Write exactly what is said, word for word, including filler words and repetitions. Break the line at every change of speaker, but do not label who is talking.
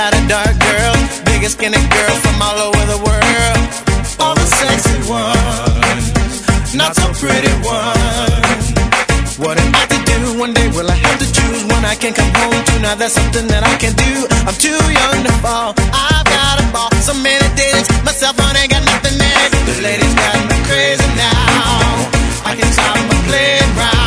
lot of dark girls, big and skinny girls from all over the world. All the sexy ones, not so pretty ones. What am I to do? One day will I have to choose one I can come home to? Now that's something that I can do. I'm too young to fall, I've got a ball. So many days, myself on ain't got nothing there. The ladies got me crazy now. I can stop my playground.